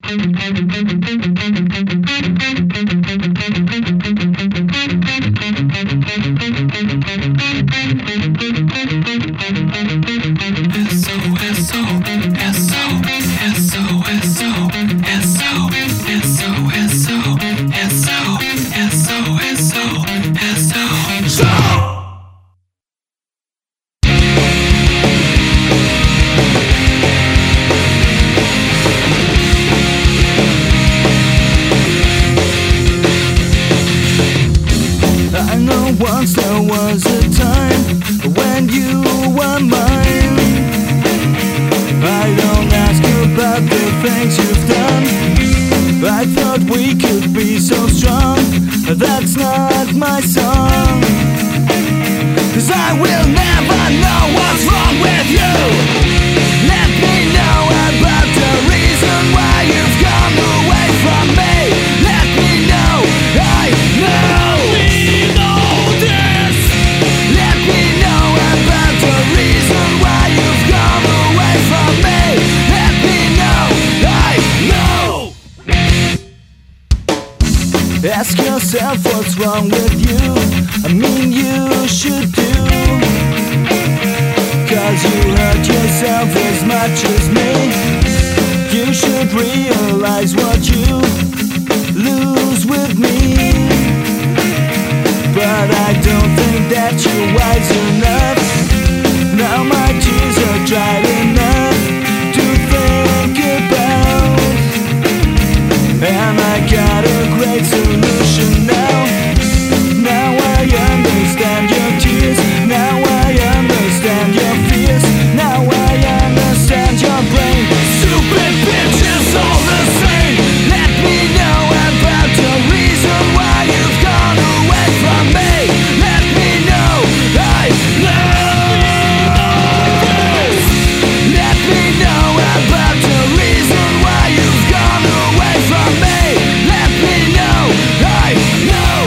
Once there was a time when you were mine. I don't ask about the things you've done. I thought we could be so strong. That's not my song. 'Cause I will never know what's wrong with you. Let me know about the reason why you've gone away from me. Let me know, I know. Ask yourself what's wrong with you. I mean you should do. 'Cause you hurt yourself as much as me. You should realize what you lose with me. But I don't think that you're wise enough. Now my tears are dried enough to think about. And I got a great solution now. Now I understand your tears. Now I understand your fears. Now I understand your brain. Stupid bitch is all the same. Let me know about the reason why you've gone away from me. Let me know, I know. Let me know about the reason why you've gone away from me. Let me know, I know.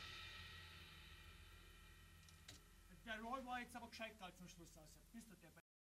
Der Roy war jetzt aber gescheit zum Schluss. Also,